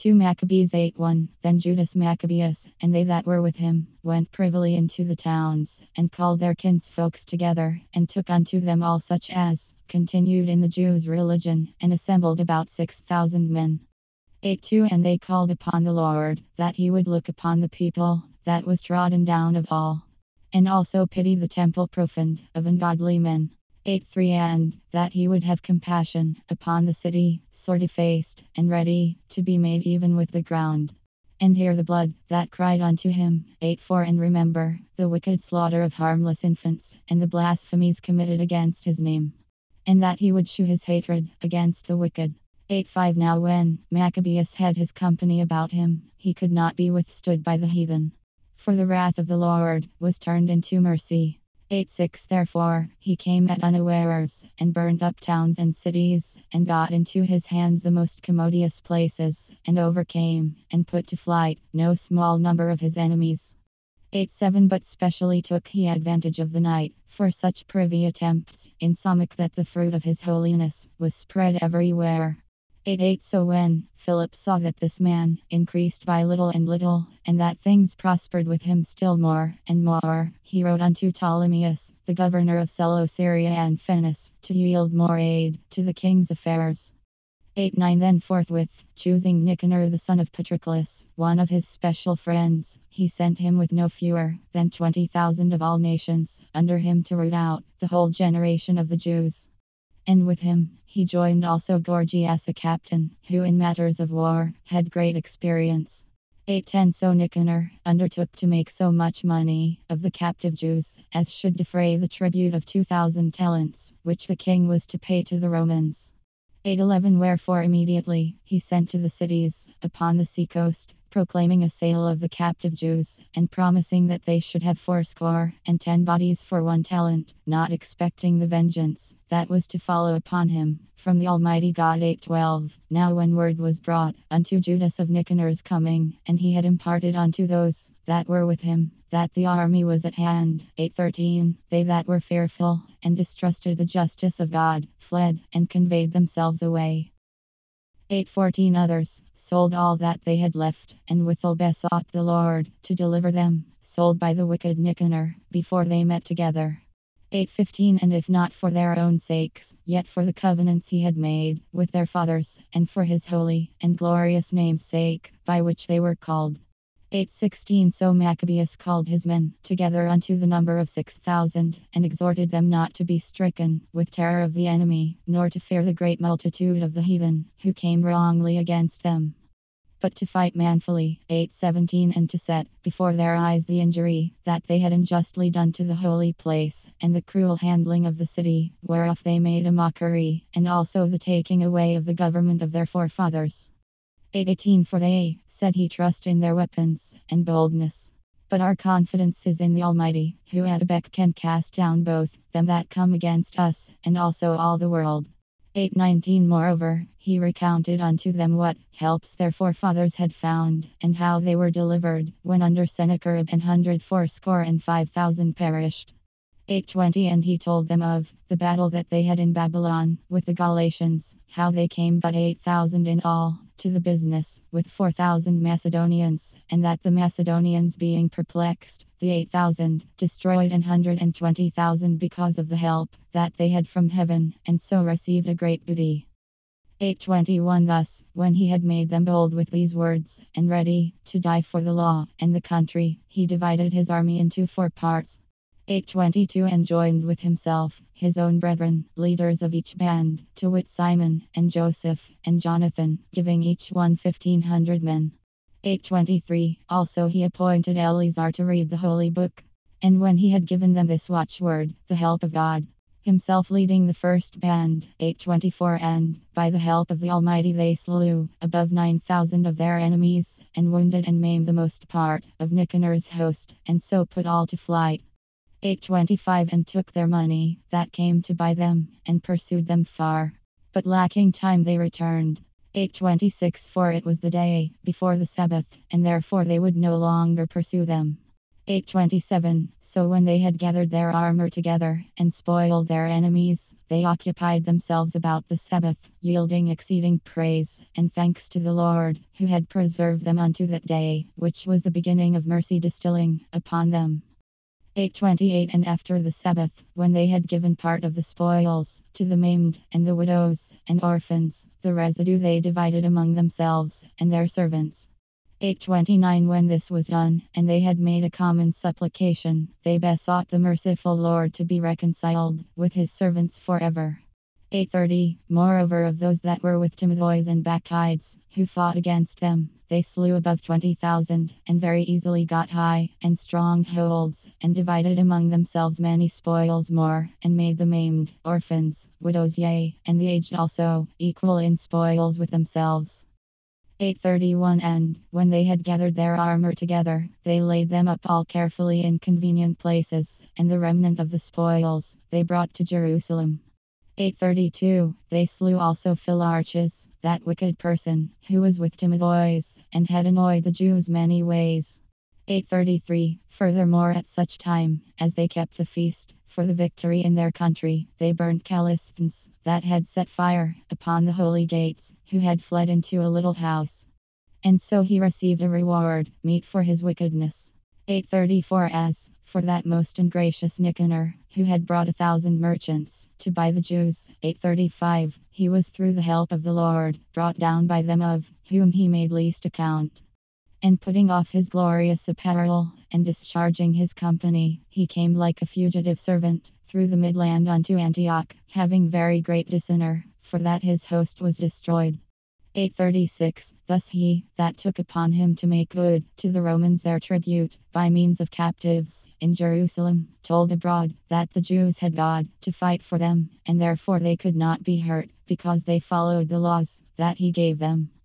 2 Maccabees 8:1. Then Judas Maccabeus, and they that were with him, went privily into the towns, and called their kinsfolks together, and took unto them all such as continued in the Jews' religion, and assembled about 6,000 men. 8:2. And they called upon the Lord, that he would look upon the people that was trodden down of all, and also pity the temple profaned of ungodly men. 8:3. And that he would have compassion upon the city, sore defaced, and ready to be made even with the ground, and hear the blood that cried unto him. 8:4. And remember the wicked slaughter of harmless infants, and the blasphemies committed against his name, and that he would shew his hatred against the wicked. 8:5. Now when Maccabeus had his company about him, he could not be withstood by the heathen, for the wrath of the Lord was turned into mercy. 8:6. Therefore he came at unawares, and burned up towns and cities, and got into his hands the most commodious places, and overcame, and put to flight, no small number of his enemies. 8:7. But specially took he advantage of the night, for such privy attempts, insomuch that the fruit of his holiness was spread everywhere. 8:8. So when Philip saw that this man increased by little and little, and that things prospered with him still more and more, he wrote unto Ptolemais, the governor of Seleucia and Phenice, to yield more aid to the king's affairs. 8:9. Then forthwith, choosing Nicanor the son of Patroclus, one of his special friends, he sent him with no fewer than 20,000 of all nations under him to root out the whole generation of the Jews. And with him he joined also Gorgias, a captain, who in matters of war had great experience. 8:10. So Nicanor undertook to make so much money of the captive Jews as should defray the tribute of 2,000 talents, which the king was to pay to the Romans. 8:11. Wherefore immediately he sent to the cities upon the seacoast, proclaiming a sale of the captive Jews, and promising that they should have 80 bodies for 1 talent, not expecting the vengeance that was to follow upon him from the Almighty God. 8:12. Now when word was brought unto Judas of Nicanor's coming, and he had imparted unto those that were with him that the army was at hand. 8:13. They that were fearful and distrusted the justice of God fled and conveyed themselves away. 8:14. Others sold all that they had left, and withal besought the Lord to deliver them, sold by the wicked Nicanor, before they met together. 8:15. And if not for their own sakes, yet for the covenants he had made with their fathers, and for his holy and glorious name's sake, by which they were called. 8:16. So Maccabeus called his men together unto the number of 6,000, and exhorted them not to be stricken with terror of the enemy, nor to fear the great multitude of the heathen, who came wrongly against them, but to fight manfully. 8:17. And to set before their eyes the injury that they had unjustly done to the holy place, and the cruel handling of the city, whereof they made a mockery, and also the taking away of the government of their forefathers. 8:18. For they, said he, trust in their weapons and boldness, but our confidence is in the Almighty, who at a beck can cast down both them that come against us, and also all the world. 8:19. Moreover, he recounted unto them what helps their forefathers had found, and how they were delivered, when under Sennacherib 185,000 perished. 8:20. And he told them of the battle that they had in Babylon with the Galatians, how they came but 8,000 in all to the business, with 4,000 Macedonians, and that the Macedonians being perplexed, the 8,000 destroyed 120,000 because of the help that they had from heaven, and so received a great booty. 8:21. Thus, when he had made them bold with these words, and ready to die for the law and the country, he divided his army into 4 parts. 8:22. And joined with himself his own brethren, leaders of each band, to wit Simon, and Joseph, and Jonathan, giving each one 1,500 men. 8:23. Also he appointed Eleazar to read the holy book. And when he had given them this watchword, the help of God, himself leading the first band. 8:24. And by the help of the Almighty they slew above 9,000 of their enemies, and wounded and maimed the most part of Nicanor's host, and so put all to flight. 8:25. And took their money that came to buy them, and pursued them far, but lacking time they returned. 8:26. For it was the day before the Sabbath, and therefore they would no longer pursue them. 827 So when they had gathered their armor together and spoiled their enemies, they occupied themselves about the Sabbath, yielding exceeding praise and thanks to the Lord, who had preserved them unto that day, which was the beginning of mercy distilling upon them. 828 And after the Sabbath, when they had given part of the spoils to the maimed, and the widows, and orphans, the residue they divided among themselves, and their servants. 829 When this was done, and they had made a common supplication, they besought the merciful Lord to be reconciled with his servants forever. 830 Moreover, of those that were with Timotheus and Bacchides, who fought against them, they slew above 20,000, and very easily got high and strong holds, and divided among themselves many spoils more, and made the maimed, orphans, widows, yea, and the aged also, equal in spoils with themselves. 831 And when they had gathered their armor together, they laid them up all carefully in convenient places, and the remnant of the spoils they brought to Jerusalem. 832 They slew also Philarchus, that wicked person, who was with Timotheus, and had annoyed the Jews many ways. 833 Furthermore, at such time as they kept the feast for the victory in their country, they burnt Callisthenes, that had set fire upon the holy gates, who had fled into a little house. And so he received a reward, meet for his wickedness. 834 As for that most ungracious Nicanor, who had brought 1,000 merchants to buy the Jews. 835 He was through the help of the Lord brought down by them, of whom he made least account. And putting off his glorious apparel, and discharging his company, he came like a fugitive servant through the midland unto Antioch, having very great dishonor, for that his host was destroyed. 836 Thus he that took upon him to make good to the Romans their tribute, by means of captives in Jerusalem, told abroad that the Jews had God to fight for them, and therefore they could not be hurt, because they followed the laws that he gave them.